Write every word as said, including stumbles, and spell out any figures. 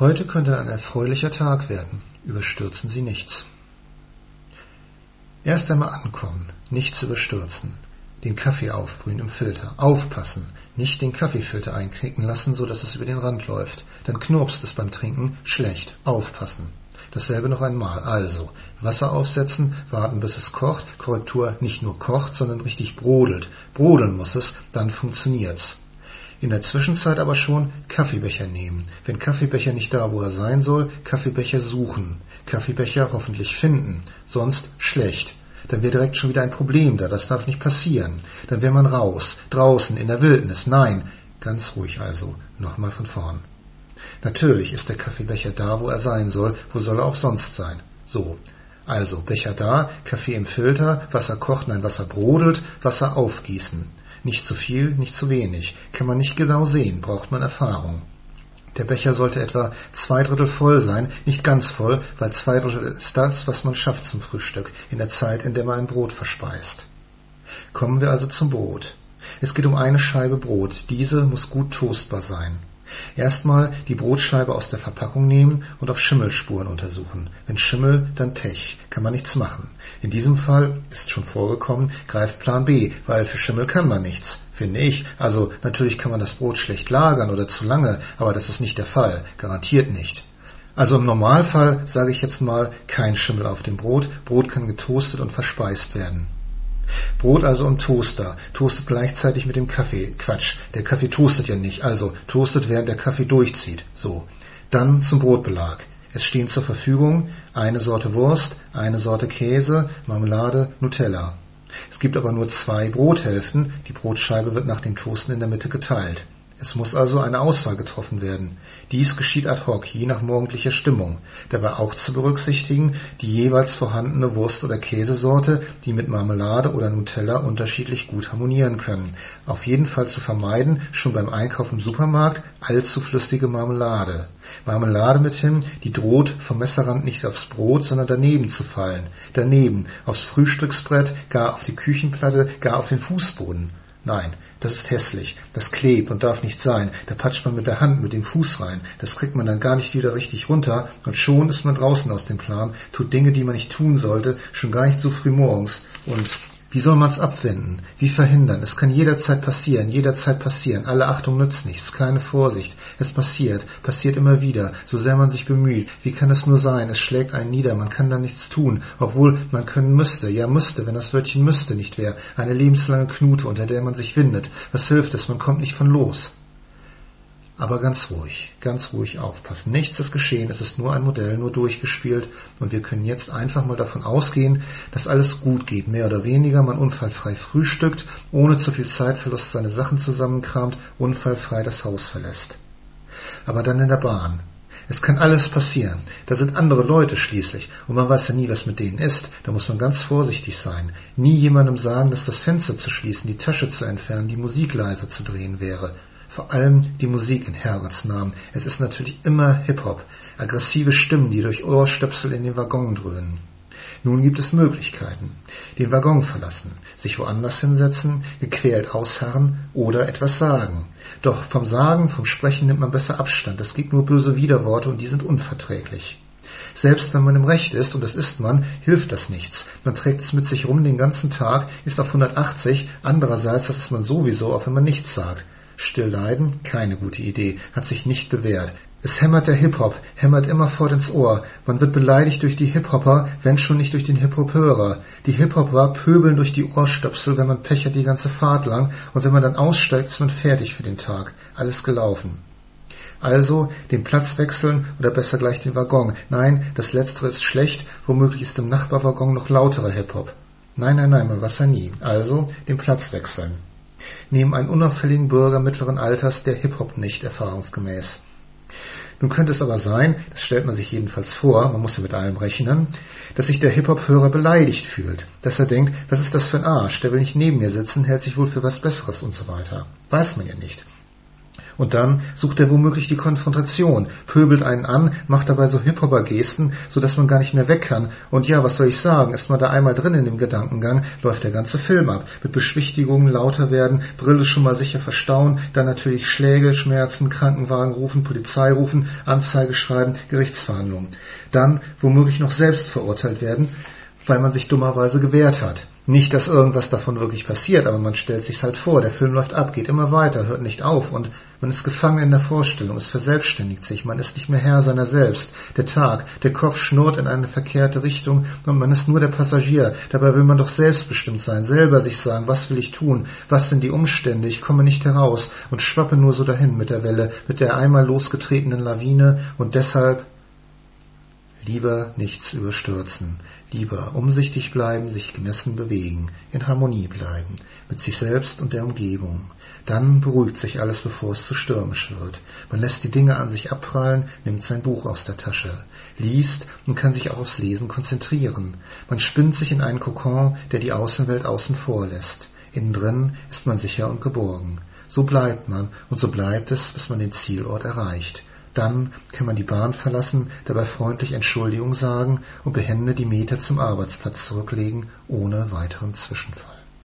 Heute könnte ein erfreulicher Tag werden. Überstürzen Sie nichts. Erst einmal ankommen, nichts überstürzen. Den Kaffee aufbrühen im Filter. Aufpassen, nicht den Kaffeefilter einknicken lassen, so dass es über den Rand läuft. Dann knurpst es beim Trinken, schlecht. Aufpassen. Dasselbe noch einmal. Also, Wasser aufsetzen, warten bis es kocht. Korrektur, nicht nur kocht, sondern richtig brodelt. Brodeln muss es, dann funktioniert's. In der Zwischenzeit aber schon Kaffeebecher nehmen. Wenn Kaffeebecher nicht da, wo er sein soll, Kaffeebecher suchen. Kaffeebecher hoffentlich finden. Sonst schlecht. Dann wäre direkt schon wieder ein Problem da. Das darf nicht passieren. Dann wäre man raus. Draußen, in der Wildnis. Nein. Ganz ruhig also. Nochmal von vorn. Natürlich ist der Kaffeebecher da, wo er sein soll. Wo soll er auch sonst sein? So. Also, Becher da, Kaffee im Filter, Wasser kocht, nein, Wasser brodelt, Wasser aufgießen. Nicht zu viel, nicht zu wenig. Kann man nicht genau sehen, braucht man Erfahrung. Der Becher sollte etwa zwei Drittel voll sein, nicht ganz voll, weil zwei Drittel ist das, was man schafft zum Frühstück, in der Zeit, in der man ein Brot verspeist. Kommen wir also zum Brot. Es geht um eine Scheibe Brot. Diese muss gut toastbar sein. Erstmal die Brotscheibe aus der Verpackung nehmen und auf Schimmelspuren untersuchen. Wenn Schimmel, dann Pech. Kann man nichts machen. In diesem Fall, ist schon vorgekommen, greift Plan B, weil für Schimmel kann man nichts, finde ich. Also natürlich kann man das Brot schlecht lagern oder zu lange, aber das ist nicht der Fall. Garantiert nicht. Also im Normalfall, sage ich jetzt mal, kein Schimmel auf dem Brot. Brot kann getoastet und verspeist werden. Brot also im Toaster, toastet gleichzeitig mit dem Kaffee. Quatsch, der Kaffee toastet ja nicht, also toastet, während der Kaffee durchzieht. So, dann zum Brotbelag. Es stehen zur Verfügung eine Sorte Wurst, eine Sorte Käse, Marmelade, Nutella. Es gibt aber nur zwei Brothälften, die Brotscheibe wird nach dem Toasten in der Mitte geteilt. Es muss also eine Auswahl getroffen werden. Dies geschieht ad hoc, je nach morgendlicher Stimmung. Dabei auch zu berücksichtigen, die jeweils vorhandene Wurst- oder Käsesorte, die mit Marmelade oder Nutella unterschiedlich gut harmonieren können. Auf jeden Fall zu vermeiden, schon beim Einkauf im Supermarkt, allzu flüssige Marmelade. Marmelade mithin, die droht, vom Messerrand nicht aufs Brot, sondern daneben zu fallen. Daneben, aufs Frühstücksbrett, gar auf die Küchenplatte, gar auf den Fußboden. Nein, das ist hässlich, das klebt und darf nicht sein, da patscht man mit der Hand mit dem Fuß rein, das kriegt man dann gar nicht wieder richtig runter und schon ist man draußen aus dem Plan, tut Dinge, die man nicht tun sollte, schon gar nicht so früh morgens. Und wie soll man's abwenden? Wie verhindern? Es kann jederzeit passieren, jederzeit passieren, alle Achtung nützt nichts, keine Vorsicht, es passiert, passiert immer wieder, so sehr man sich bemüht, wie kann es nur sein, es schlägt einen nieder, man kann da nichts tun, obwohl man können müsste, ja müsste, wenn das Wörtchen müsste nicht wäre, eine lebenslange Knute, unter der man sich windet, was hilft es, man kommt nicht von los. Aber ganz ruhig, ganz ruhig aufpassen. Nichts ist geschehen, es ist nur ein Modell, nur durchgespielt und wir können jetzt einfach mal davon ausgehen, dass alles gut geht, mehr oder weniger, man unfallfrei frühstückt, ohne zu viel Zeitverlust seine Sachen zusammenkramt, unfallfrei das Haus verlässt. Aber dann in der Bahn. Es kann alles passieren, da sind andere Leute schließlich und man weiß ja nie, was mit denen ist, da muss man ganz vorsichtig sein. Nie jemandem sagen, dass das Fenster zu schließen, die Tasche zu entfernen, die Musik leiser zu drehen wäre. Vor allem die Musik in Herrgotts Namen. Es ist natürlich immer Hip-Hop, aggressive Stimmen, die durch Ohrstöpsel in den Waggon dröhnen. Nun gibt es Möglichkeiten. Den Waggon verlassen, sich woanders hinsetzen, gequält ausharren oder etwas sagen. Doch vom Sagen, vom Sprechen nimmt man besser Abstand. Es gibt nur böse Widerworte und die sind unverträglich. Selbst wenn man im Recht ist, und das ist man, hilft das nichts. Man trägt es mit sich rum den ganzen Tag, ist auf hundertachtzig, andererseits das ist man sowieso, auch wenn man nichts sagt. Still leiden? Keine gute Idee, hat sich nicht bewährt. Es hämmert der Hip-Hop, hämmert immerfort ins Ohr. Man wird beleidigt durch die Hip-Hopper, wenn schon nicht durch den Hip-Hop-Hörer. Die Hip-Hopper pöbeln durch die Ohrstöpsel, wenn man Pech hat die ganze Fahrt lang, und wenn man dann aussteigt, ist man fertig für den Tag. Alles gelaufen. Also den Platz wechseln oder besser gleich den Waggon. Nein, das Letztere ist schlecht, womöglich ist im Nachbarwaggon noch lauterer Hip-Hop. Nein, nein, nein, man weiß ja nie. Also den Platz wechseln. Neben einen unauffälligen Bürger mittleren Alters der Hip-Hop nicht, erfahrungsgemäß. Nun könnte es aber sein, das stellt man sich jedenfalls vor, man muss ja mit allem rechnen, dass sich der Hip-Hop-Hörer beleidigt fühlt, dass er denkt, was ist das für ein Arsch, der will nicht neben mir sitzen, hält sich wohl für was Besseres und so weiter. Weiß man ja nicht. Und dann sucht er womöglich die Konfrontation, pöbelt einen an, macht dabei so Hip-Hopper-Gesten, so dass man gar nicht mehr weg kann. Und ja, was soll ich sagen, ist man da einmal drin in dem Gedankengang, läuft der ganze Film ab. Mit Beschwichtigungen, lauter werden, Brille schon mal sicher verstauen, dann natürlich Schläge, Schmerzen, Krankenwagen rufen, Polizei rufen, Anzeige schreiben, Gerichtsverhandlungen. Dann womöglich noch selbst verurteilt werden, weil man sich dummerweise gewehrt hat. Nicht, dass irgendwas davon wirklich passiert, aber man stellt sich's halt vor, der Film läuft ab, geht immer weiter, hört nicht auf und man ist gefangen in der Vorstellung, es verselbstständigt sich, man ist nicht mehr Herr seiner selbst. Der Tag, der Kopf schnurrt in eine verkehrte Richtung und man ist nur der Passagier. Dabei will man doch selbstbestimmt sein, selber sich sagen, was will ich tun, was sind die Umstände, ich komme nicht heraus und schwappe nur so dahin mit der Welle, mit der einmal losgetretenen Lawine und deshalb lieber nichts überstürzen, lieber umsichtig bleiben, sich gemessen bewegen, in Harmonie bleiben, mit sich selbst und der Umgebung. Dann beruhigt sich alles, bevor es zu stürmisch wird. Man lässt die Dinge an sich abprallen, nimmt sein Buch aus der Tasche, liest und kann sich auch aufs Lesen konzentrieren. Man spinnt sich in einen Kokon, der die Außenwelt außen vor lässt. Innen drin ist man sicher und geborgen. So bleibt man und so bleibt es, bis man den Zielort erreicht. Dann kann man die Bahn verlassen, dabei freundlich Entschuldigung sagen und behende die Meter zum Arbeitsplatz zurücklegen, ohne weiteren Zwischenfall.